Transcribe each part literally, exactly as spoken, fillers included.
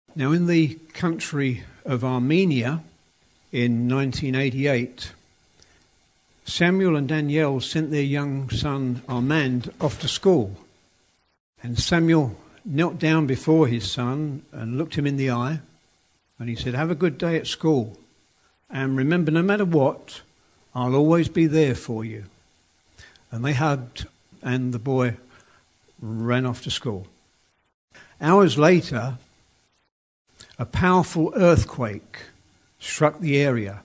Now, in the country of Armenia in nineteen eighty-eight, Samuel and Danielle sent their young son Armand off to school. And Samuel knelt down before his son and looked him in the eye, and he said, "Have a good day at school. And remember, no matter what, I'll always be there for you." And they hugged, and the boy ran off to school. Hours later, a powerful earthquake struck the area.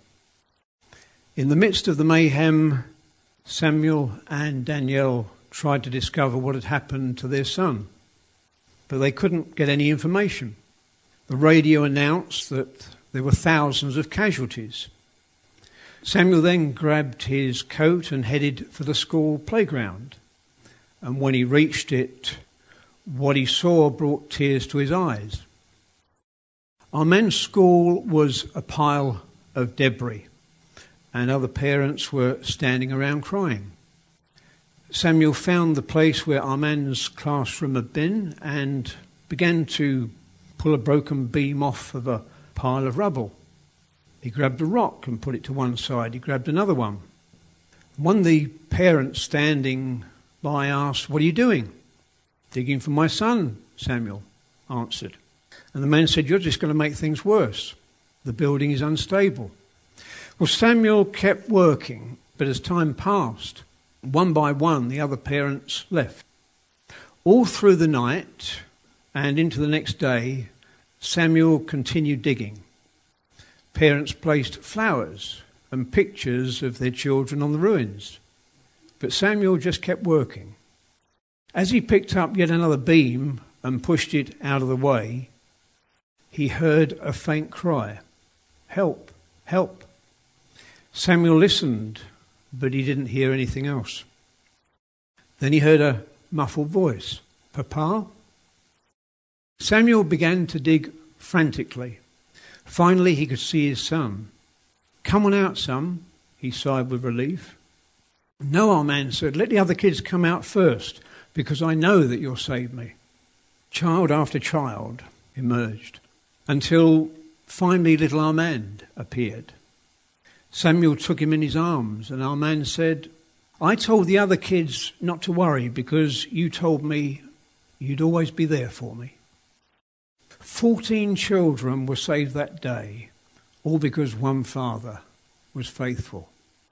In the midst of the mayhem, Samuel and Danielle tried to discover what had happened to their son, but they couldn't get any information. The radio announced that there were thousands of casualties. Samuel then grabbed his coat and headed for the school playground. And when he reached it, what he saw brought tears to his eyes. Armand's school was a pile of debris, and other parents were standing around crying. Samuel found the place where Armand's classroom had been and began to pull a broken beam off of a pile of rubble. He grabbed a rock and put it to one side. He grabbed another one. One of the parents standing by asked, "What are you doing?" "Digging for my son," Samuel answered. And the man said, "You're just going to make things worse. The building is unstable." Well, Samuel kept working, but as time passed, one by one, the other parents left. All through the night and into the next day, Samuel continued digging. Parents placed flowers and pictures of their children on the ruins, but Samuel just kept working. As he picked up yet another beam and pushed it out of the way, he heard a faint cry, "Help, help." Samuel listened, but he didn't hear anything else. Then he heard a muffled voice, "Papa?" Samuel began to dig frantically. Finally, he could see his son. "Come on out, son," he sighed with relief. "No," Armand said, "let the other kids come out first, because I know that you'll save me." Child after child emerged, until finally little Armand appeared. Samuel took him in his arms, and Armand said, "I told the other kids not to worry because you told me you'd always be there for me." Fourteen children were saved that day, all because one father was faithful.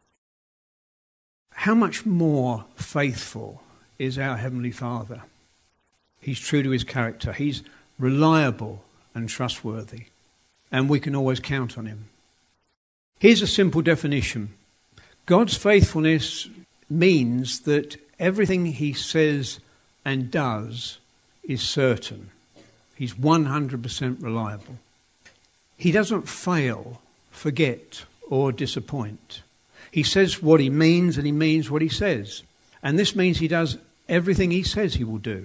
How much more faithful is our Heavenly Father? He's true to his character. He's reliable and trustworthy, and we can always count on him. Here's a simple definition. God's faithfulness means that everything he says and does is certain. He's one hundred percent reliable. He doesn't fail, forget, or disappoint. He says what he means, and he means what he says. And this means he does everything he says he will do.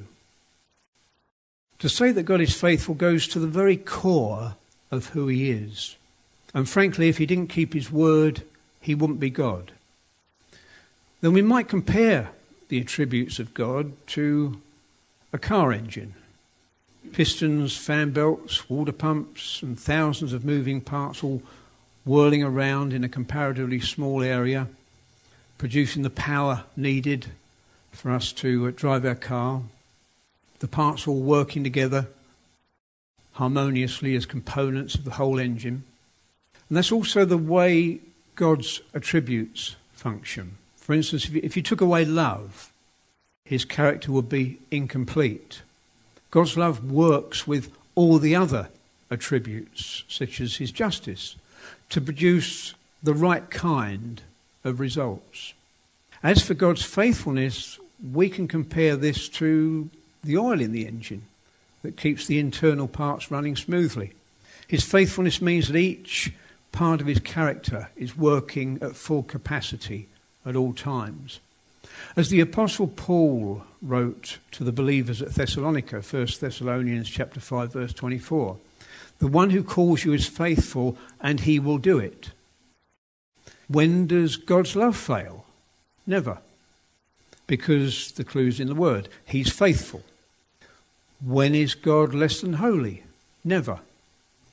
To say that God is faithful goes to the very core of who he is. And frankly, if he didn't keep his word, he wouldn't be God. Then we might compare the attributes of God to a car engine. Pistons, fan belts, water pumps, and thousands of moving parts all whirling around in a comparatively small area, producing the power needed for us to drive our car. The parts all working together harmoniously as components of the whole engine. And that's also the way God's attributes function. For instance, if you, if you took away love, his character would be incomplete. God's love works with all the other attributes, such as his justice, to produce the right kind of results. As for God's faithfulness, we can compare this to the oil in the engine that keeps the internal parts running smoothly. His faithfulness means that each part of his character is working at full capacity at all times. As the Apostle Paul wrote to the believers at Thessalonica, First Thessalonians chapter five, verse twenty-four, "The one who calls you is faithful, and he will do it." When does God's love fail? Never. Because the clue's in the word. He's faithful. When is God less than holy? Never.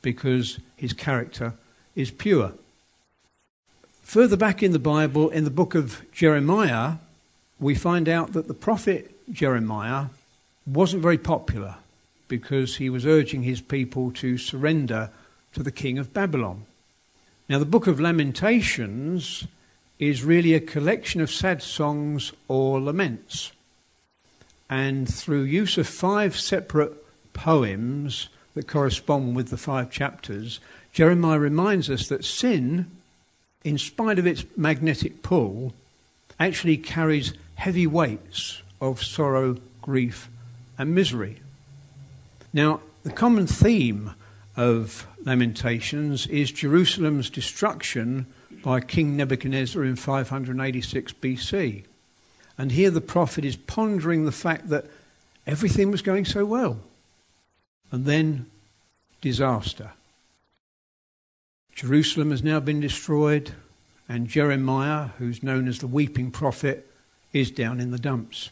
because his character is pure. Further back in the Bible, in the book of Jeremiah, we find out that the prophet Jeremiah wasn't very popular because he was urging his people to surrender to the king of Babylon. Now, the book of Lamentations is really a collection of sad songs or laments. And through use of five separate poems that correspond with the five chapters, Jeremiah reminds us that sin, in spite of its magnetic pull, actually carries heavy weights of sorrow, grief, and misery. Now, the common theme of Lamentations is Jerusalem's destruction by King Nebuchadnezzar in five hundred eighty-six B C. And here the prophet is pondering the fact that everything was going so well. And then disaster. Jerusalem has now been destroyed, and Jeremiah, who's known as the weeping prophet, is down in the dumps.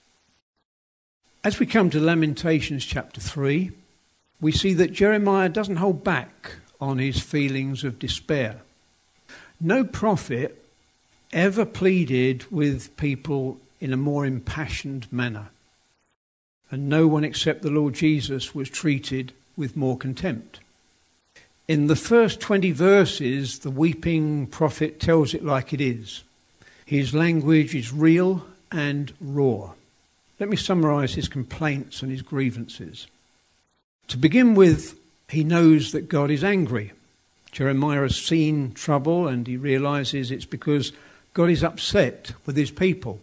As we come to Lamentations chapter three, we see that Jeremiah doesn't hold back on his feelings of despair. No prophet ever pleaded with people in a more impassioned manner, and no one except the Lord Jesus was treated with more contempt. In the first twenty verses, the weeping prophet tells it like it is. His language is real and raw. Let me summarise his complaints and his grievances. To begin with, he knows that God is angry. Jeremiah has seen trouble and he realises it's because God is upset with his people.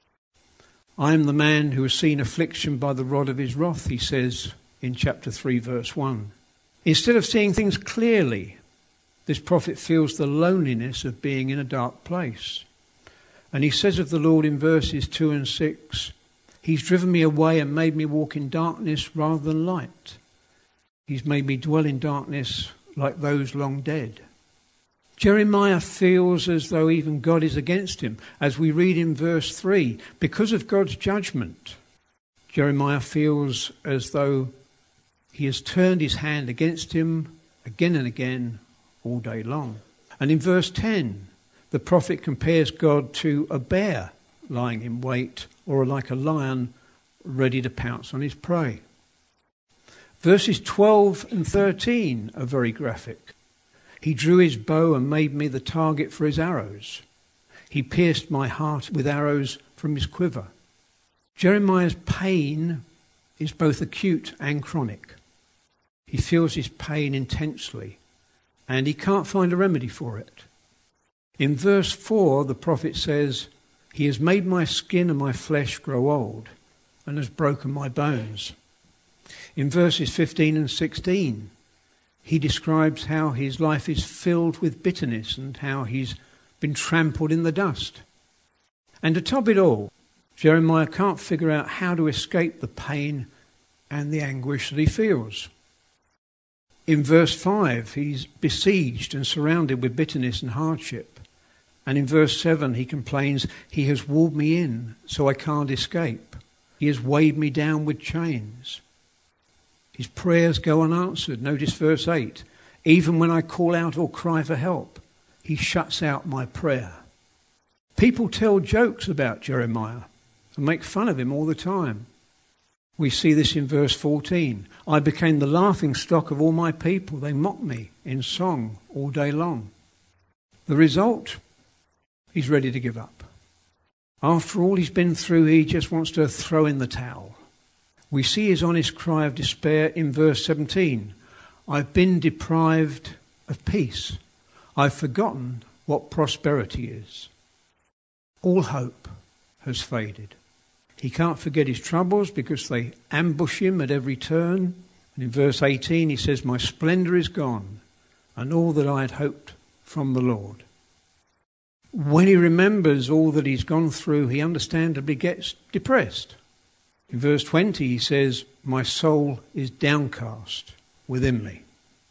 I am the man who has seen affliction by the rod of his wrath, he says in chapter three, verse one. Instead of seeing things clearly, this prophet feels the loneliness of being in a dark place. And he says of the Lord in verses two and six, he's driven me away and made me walk in darkness rather than light. He's made me dwell in darkness like those long dead. Jeremiah feels as though even God is against him. As we read in verse three, because of God's judgment, Jeremiah feels as though he has turned his hand against him again and again all day long. And in verse ten, the prophet compares God to a bear lying in wait, or like a lion ready to pounce on his prey. Verses twelve and thirteen are very graphic. He drew his bow and made me the target for his arrows. He pierced my heart with arrows from his quiver. Jeremiah's pain is both acute and chronic. He feels his pain intensely, and he can't find a remedy for it. In verse four, the prophet says, he has made my skin and my flesh grow old, and has broken my bones. In verses fifteen and sixteen, he describes how his life is filled with bitterness and how he's been trampled in the dust. And to top it all, Jeremiah can't figure out how to escape the pain and the anguish that he feels. In verse five, he's besieged and surrounded with bitterness and hardship. And in verse seven, he complains, he has walled me in so I can't escape. He has weighed me down with chains. His prayers go unanswered. Notice verse eight. Even when I call out or cry for help, he shuts out my prayer. People tell jokes about Jeremiah and make fun of him all the time. We see this in verse fourteen. I became the laughing stock of all my people. They mock me in song all day long. The result? He's ready to give up. After all he's been through, he just wants to throw in the towel. We see his honest cry of despair in verse seventeen. I've been deprived of peace. I've forgotten what prosperity is. All hope has faded. He can't forget his troubles because they ambush him at every turn. And in verse eighteen he says, my splendour is gone and all that I had hoped from the Lord. When he remembers all that he's gone through, he understandably gets depressed. In verse twenty he says, my soul is downcast within me.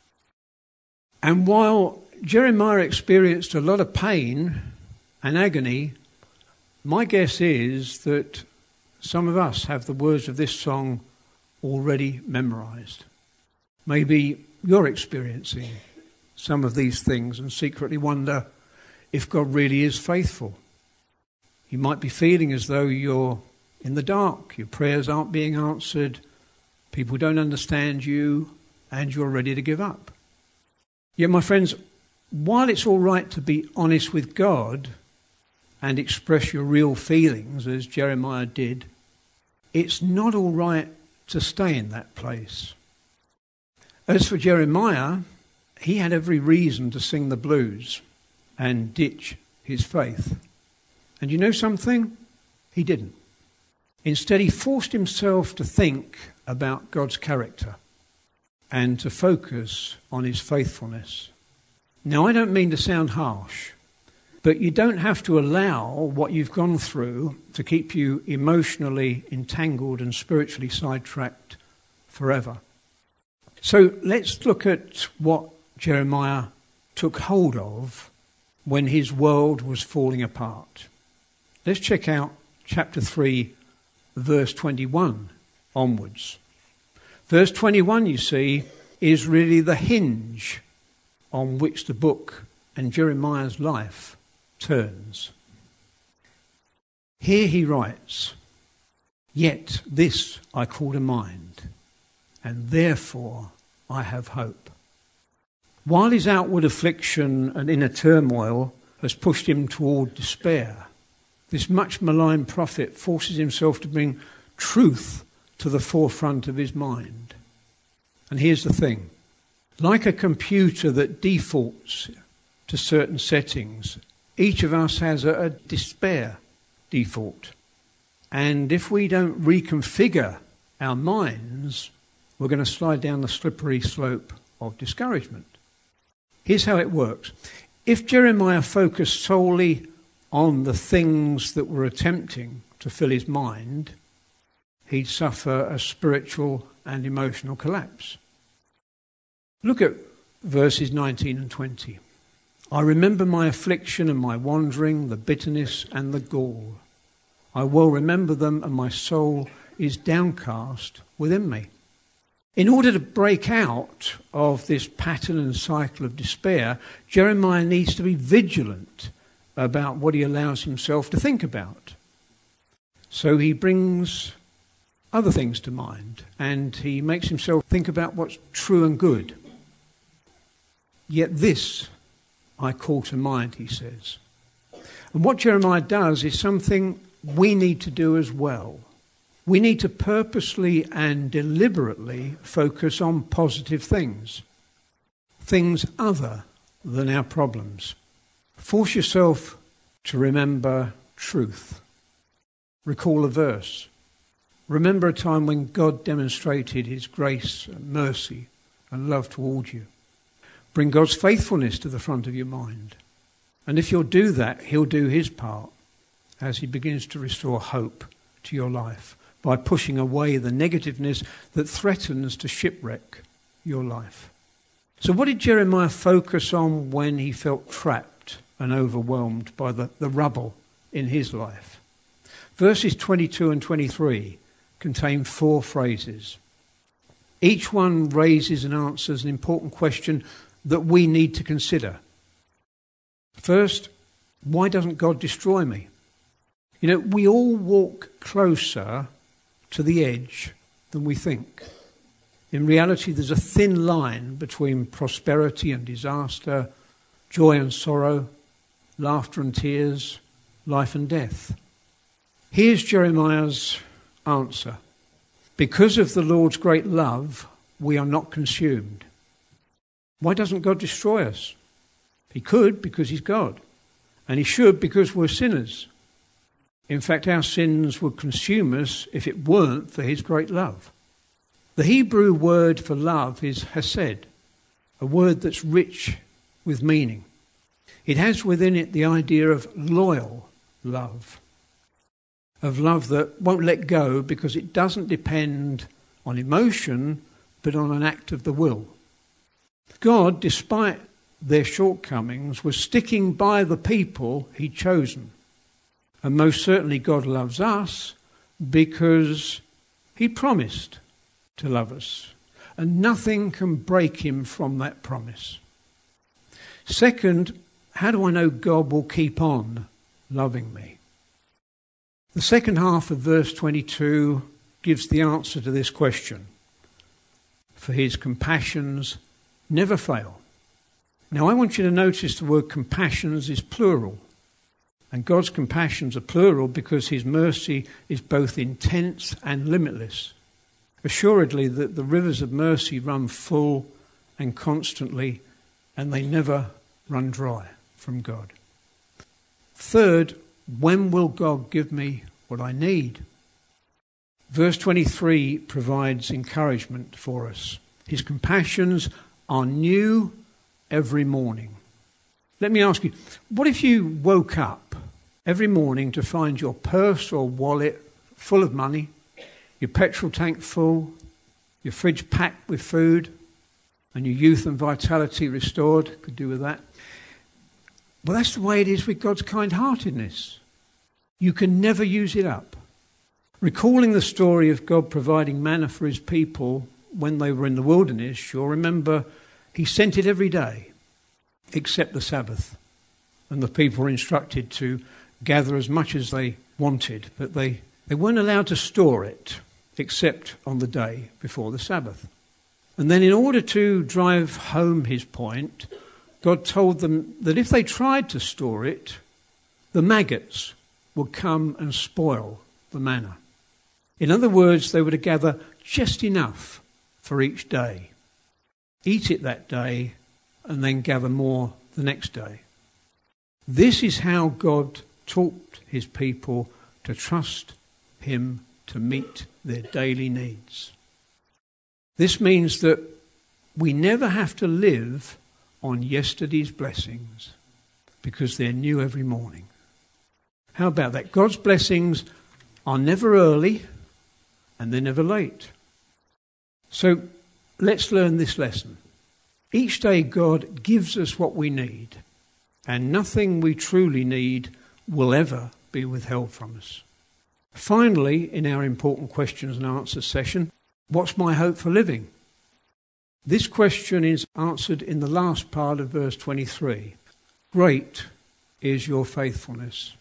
And while Jeremiah experienced a lot of pain and agony, my guess is that some of us have the words of this song already memorised. Maybe you're experiencing some of these things and secretly wonder if God really is faithful. You might be feeling as though you're in the dark, your prayers aren't being answered, people don't understand you, and you're ready to give up. Yet, my friends, while it's all right to be honest with God and express your real feelings, as Jeremiah did, it's not all right to stay in that place. As for Jeremiah, he had every reason to sing the blues and ditch his faith. And you know something? He didn't. Instead, he forced himself to think about God's character and to focus on his faithfulness. Now, I don't mean to sound harsh, but you don't have to allow what you've gone through to keep you emotionally entangled and spiritually sidetracked forever. So let's look at what Jeremiah took hold of when his world was falling apart. Let's check out chapter three, verse twenty-one onwards. Verse twenty-one, you see, is really the hinge on which the book and Jeremiah's life turns. Here he writes, "Yet this I call to mind, and therefore I have hope." While his outward affliction and inner turmoil has pushed him toward despair, this much maligned prophet forces himself to bring truth to the forefront of his mind. And here's the thing. Like a computer that defaults to certain settings, each of us has a, a despair default. And if we don't reconfigure our minds, we're going to slide down the slippery slope of discouragement. Here's how it works. If Jeremiah focused solely on the things that were attempting to fill his mind, he'd suffer a spiritual and emotional collapse. Look at verses nineteen and twenty. "I remember my affliction and my wandering, the bitterness and the gall. I will remember them, and my soul is downcast within me." In order to break out of this pattern and cycle of despair, Jeremiah needs to be vigilant about what he allows himself to think about. So he brings other things to mind, and he makes himself think about what's true and good. "Yet this I call to mind," he says. And what Jeremiah does is something we need to do as well. We need to purposely and deliberately focus on positive things, things other than our problems. Force yourself to remember truth. Recall a verse. Remember a time when God demonstrated his grace and mercy and love toward you. Bring God's faithfulness to the front of your mind. And if you'll do that, he'll do his part as he begins to restore hope to your life by pushing away the negativeness that threatens to shipwreck your life. So what did Jeremiah focus on when he felt trapped and overwhelmed by the, the rubble in his life? Verses twenty-two and twenty-three contain four phrases. Each one raises and answers an important question that we need to consider. First, why doesn't God destroy me? You know, we all walk closer to the edge than we think. In reality, there's a thin line between prosperity and disaster, joy and sorrow, laughter and tears, life and death. Here's Jeremiah's answer. Because of the Lord's great love, we are not consumed. Why doesn't God destroy us? He could, because he's God. And he should, because we're sinners. In fact, our sins would consume us if it weren't for his great love. The Hebrew word for love is hesed, a word that's rich with meaning. It has within it the idea of loyal love, of love that won't let go because it doesn't depend on emotion, but on an act of the will. God, despite their shortcomings, was sticking by the people he'd chosen. And most certainly God loves us because he promised to love us. and nothing can break him from that promise. Second, how do I know God will keep on loving me? The second half of verse twenty-two gives the answer to this question. For his compassions never fail. Now I want you to notice the word compassions is plural. And God's compassions are plural because his mercy is both intense and limitless. Assuredly that the rivers of mercy run full and constantly, and they never run dry from God. Third, when will God give me what I need? Verse twenty-three provides encouragement for us. His compassions are new every morning. Let me ask you, what if you woke up every morning to find your purse or wallet full of money, your petrol tank full, your fridge packed with food, and your youth and vitality restored? Could do with that. Well, that's the way it is with God's kind-heartedness. You can never use it up. Recalling the story of God providing manna for his people when they were in the wilderness, you'll remember he sent it every day, except the Sabbath. And the people were instructed to gather as much as they wanted, but they, they weren't allowed to store it, except on the day before the Sabbath. And then in order to drive home his point, God told them that if they tried to store it, the maggots would come and spoil the manna. In other words, they were to gather just enough for each day, eat it that day, and then gather more the next day. This is how God taught his people to trust him to meet their daily needs. This means that we never have to live on yesterday's blessings because they're new every morning. How about that? God's blessings are never early and they're never late. So let's learn this lesson. Each day God gives us what we need, and nothing we truly need will ever be withheld from us. Finally, in our important questions and answers session, what's my hope for living? This question is answered in the last part of verse twenty-three. Great is your faithfulness.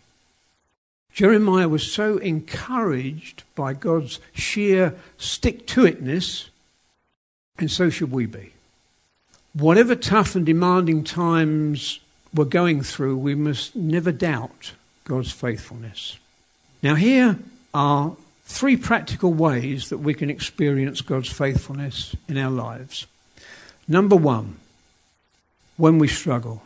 Jeremiah was so encouraged by God's sheer stick-to-itness, and so should we be. Whatever tough and demanding times we're going through, we must never doubt God's faithfulness. Now here are three practical ways that we can experience God's faithfulness in our lives. Number one, when we struggle.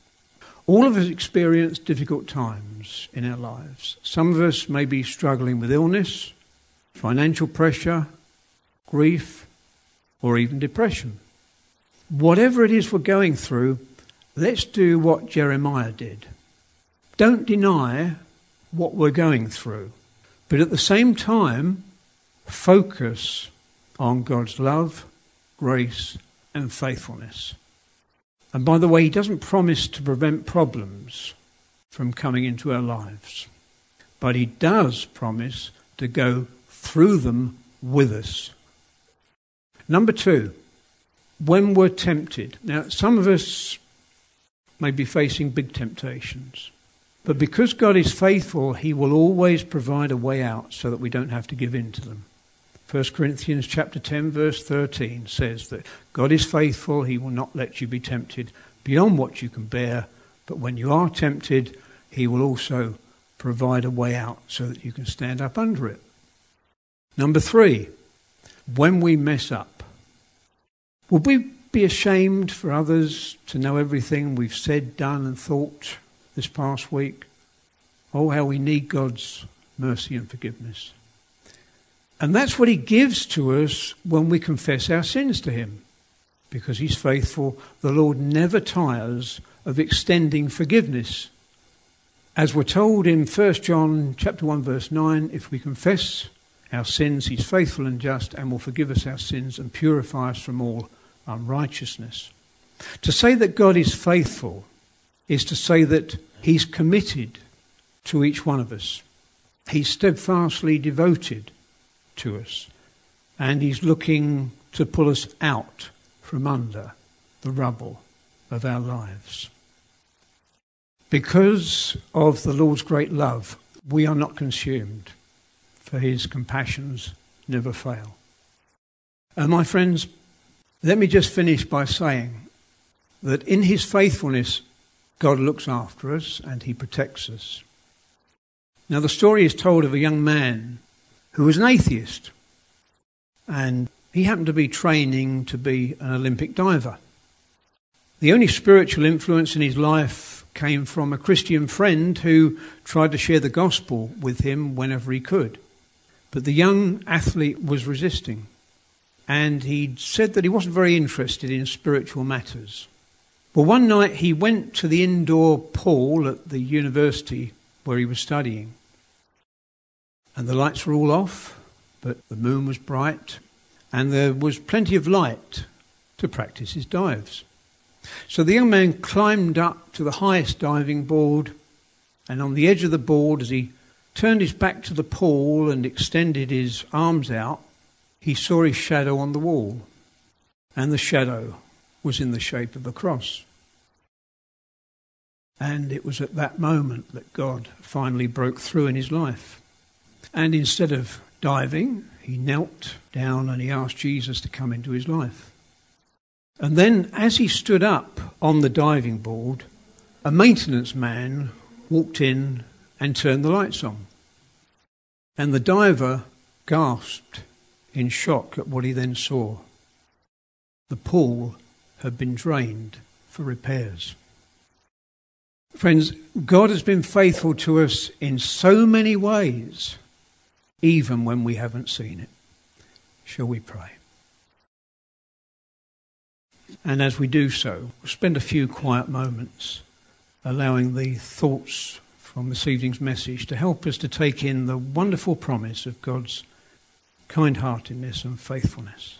All of us experience difficult times in our lives. Some of us may be struggling with illness, financial pressure, grief, or even depression. Whatever it is we're going through, let's do what Jeremiah did. Don't deny what we're going through, but at the same time, focus on God's love, grace, and faithfulness. And by the way, he doesn't promise to prevent problems from coming into our lives, but he does promise to go through them with us. Number two, when we're tempted. Now, some of us may be facing big temptations, but because God is faithful, he will always provide a way out so that we don't have to give in to them. First Corinthians chapter ten, verse thirteen says that God is faithful, he will not let you be tempted beyond what you can bear, but when you are tempted, he will also provide a way out so that you can stand up under it. Number three, when we mess up. Would we be ashamed for others to know everything we've said, done and thought this past week? Oh, how we need God's mercy and forgiveness. And that's what he gives to us when we confess our sins to him. Because he's faithful, the Lord never tires of extending forgiveness. As we're told in First John chapter one, verse nine, if we confess our sins, he's faithful and just and will forgive us our sins and purify us from all unrighteousness. To say that God is faithful is to say that he's committed to each one of us. He's steadfastly devoted to us. And he's looking to pull us out from under the rubble of our lives. Because of the Lord's great love, we are not consumed, for his compassions never fail. And my friends, let me just finish by saying that in his faithfulness, God looks after us and he protects us. Now, the story is told of a young man who was an atheist, and he happened to be training to be an Olympic diver. The only spiritual influence in his life came from a Christian friend who tried to share the gospel with him whenever he could. But the young athlete was resisting, and he said that he wasn't very interested in spiritual matters. Well, one night he went to the indoor pool at the university where he was studying, and the lights were all off, but the moon was bright, and there was plenty of light to practice his dives. So the young man climbed up to the highest diving board, and on the edge of the board, as he turned his back to the pool and extended his arms out, he saw his shadow on the wall, and the shadow was in the shape of a cross. And it was at that moment that God finally broke through in his life. And instead of diving, he knelt down and he asked Jesus to come into his life. And then as he stood up on the diving board, a maintenance man walked in and turned the lights on. And the diver gasped in shock at what he then saw. The pool had been drained for repairs. Friends, God has been faithful to us in so many ways, even when we haven't seen it. Shall we pray? And as we do so, we'll spend a few quiet moments allowing the thoughts from this evening's message to help us to take in the wonderful promise of God's kind-heartedness and faithfulness.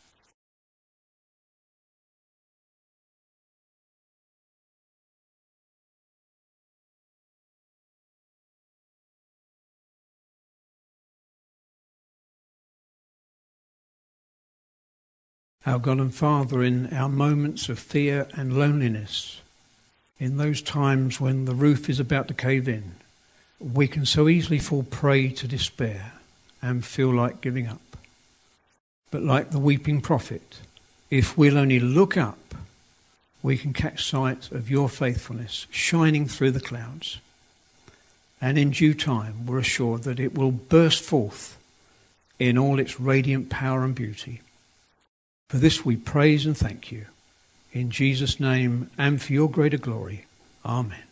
Our God and Father, in our moments of fear and loneliness, in those times when the roof is about to cave in, we can so easily fall prey to despair and feel like giving up. But like the weeping prophet, if we'll only look up, we can catch sight of your faithfulness shining through the clouds. And in due time, we're assured that it will burst forth in all its radiant power and beauty. For this we praise and thank you. In Jesus' name and for your greater glory. Amen.